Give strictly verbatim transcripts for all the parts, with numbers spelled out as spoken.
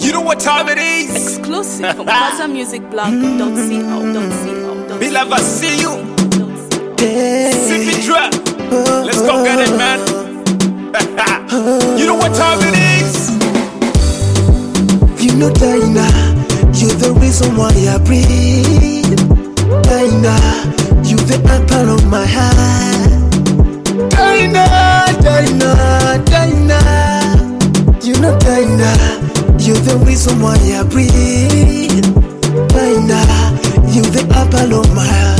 You know what time it is? Exclusive from Gaza Music Blog. Don't see how, don't see how, don't Bill, I see you. Hey. Sip it drop. Let's go get it, man. You know what time it is? You know, Dinah, you're the reason why I breathe. Dinah, you the apple of my eye. Dinah, Dinah, Dinah. You know, Dinah, you're the reason why I breathe. Dinah, you the apple of my eye.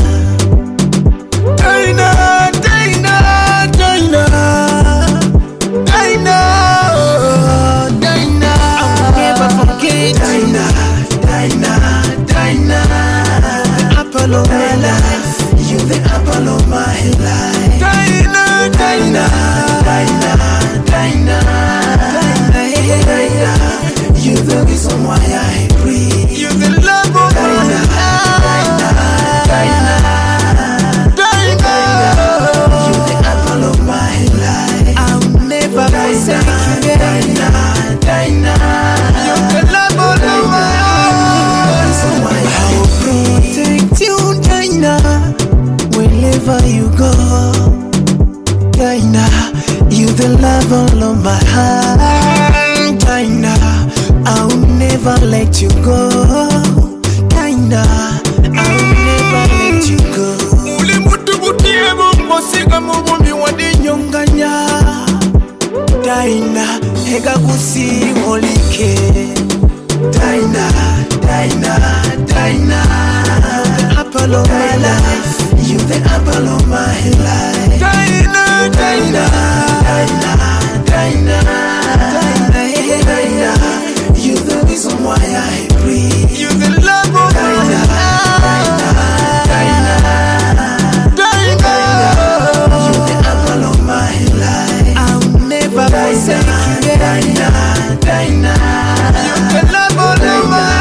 Dinah, Dinah, Dinah, Dinah, Dinah. I'll never forget Dinah, Dinah, Dinah. The apple of my life, you the apple of my life. Dinah, Dinah, Dinah, Dinah, Dinah. You the reason why I breathe. You the love of my life. Dinah, Dinah, Dinah. You the apple of my life. I'll never forsake you. Dinah, Dinah. You the love of my life. I'll protect you, Dinah, wherever you go. Dinah, you the love of my heart. Dinah, I'll never let you go. Dinah, I'll never let you go. Uli mutu butiemu mosika mubumi wadi nyonganya. Dinah, hega kusi olike. Dinah, Dinah, Dinah. The apple of my life, you the apple of my life. Dinah, Dinah, Dinah, Dinah, Dinah. You the reason why I breathe. You the love of my life. Dinah, Dinah, you the apple of my life. I'll never forsake you. Dinah, Dinah, you the love of my life.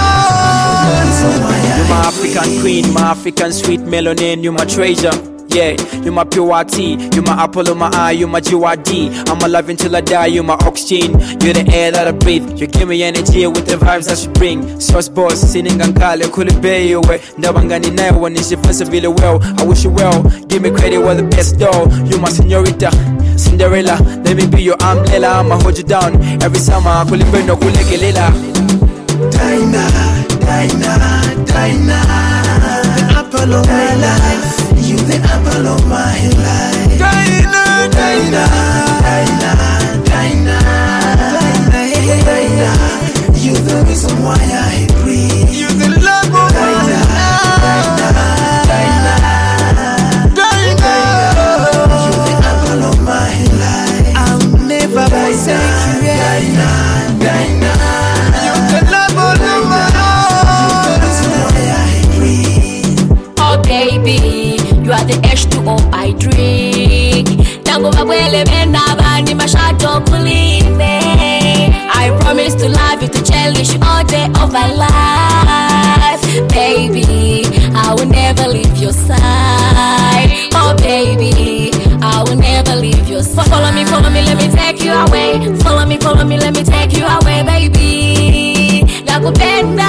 You're my African queen, my African sweet melanin, you're my treasure. Yeah, you're my pure tea, you're my apple of my eye, you're my G Y D. I'm alive until I die, you're my oxygen. You're the air that I breathe, you give me energy with the vibes that you bring. Sauce boss, singing and call you, could it be your way? Ndabangani nayo when it's your really well. I wish you well, give me credit, we're the best though. You're my señorita, Cinderella, let me be your umbrella, I'ma hold you down. Every summer, I could live no kulekelela. Dinah, Dinah, Dinah. The apple of my life, you the apple of my life. Dinah, Dinah, Dinah, Dinah, Dinah. You the reason why I breathe. You the love of my life. Dinah, Dinah, you the apple of my life. I'll never forsake you. Dinah, Dinah, you the love of my life. You the reason why I breathe. Oh baby, you are the H two O I drink. Tango mabwele mena bani mashato kuline. I promise to love you, to cherish you all day of my life. Baby, I will never leave your side. Oh baby, I will never leave your side. Follow me, follow me, let me take you away. Follow me, follow me, let me take you away, baby. Nakupenda.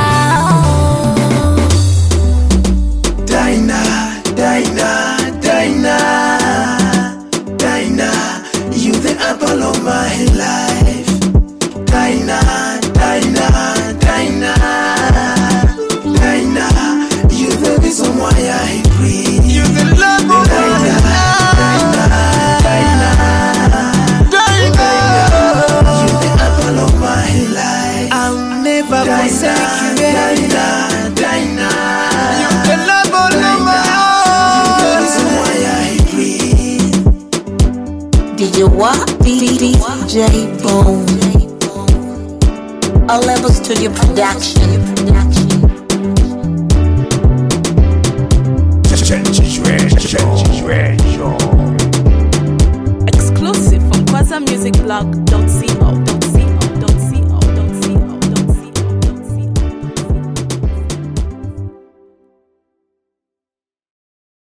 Dinah, Dinah, Dinah, Dinah, you the apple of my life. Dinah, Dinah, Dinah, Dinah, you the reason why I breathe. You the love of my life. Dinah, Dinah, you the apple of my life. I'll never forsake you. Dinah, Dinah, you the love of my life. You the reason why I breathe. D J what? D J Bone. All Level Studio Production. Change, change, change, change.